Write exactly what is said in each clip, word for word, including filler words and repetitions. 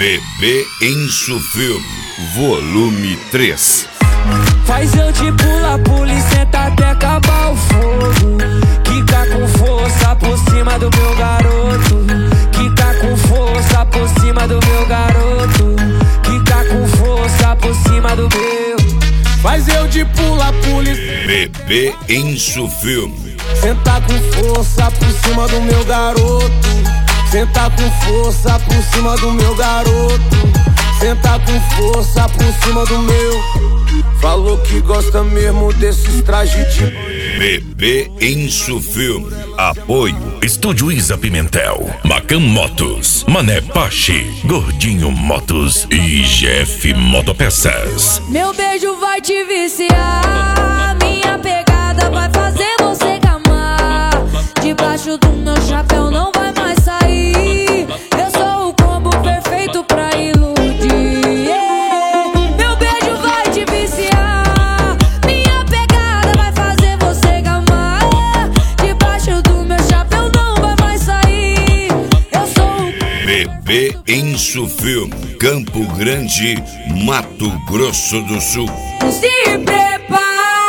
Bebê Encho Filme, volume três. Faz eu te pula, pula e senta até acabar o fogo. Quica com força por cima do meu garoto. Quica com força por cima do meu garoto. Quica com força por cima do meu. Faz eu de pula, pula e... Bebê Encho Filme. Senta com força por cima do meu garoto. Senta com força por cima do meu garoto. Senta com força por cima do meu. Falou que gosta mesmo desses trajes de... Bebê Encho Filme. Apoio Estúdio Isa Pimentel, Macan Motos, Mané Pache, Gordinho Motos e G F Motopeças. Meu beijo vai te viciar, minha pegada vai fazer você gamar. Debaixo do meu chapéu não vai mais sair. Eu sou o combo perfeito pra iludir. Yeah. Meu beijo vai te viciar, minha pegada vai fazer você gamar. Debaixo do meu chapéu não vai mais sair. Eu sou o... Bebê Encho Filme, Campo Grande, Mato Grosso do Sul. Se prepara.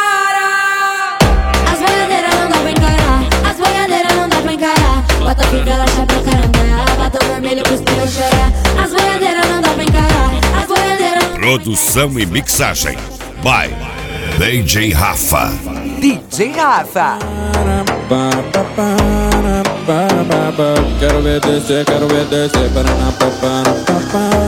As boiadeiras não dá pra encarar. As boiadeiras não dá pra encarar. Bota fivela, chapéu, caramba. Bota vermelho pros teus chorar. As boiadeiras não dá pra encarar. As boiadeiras... Produção e mixagem by D J Rafa. D J Rafa. Quero ver descer, quero ver descer.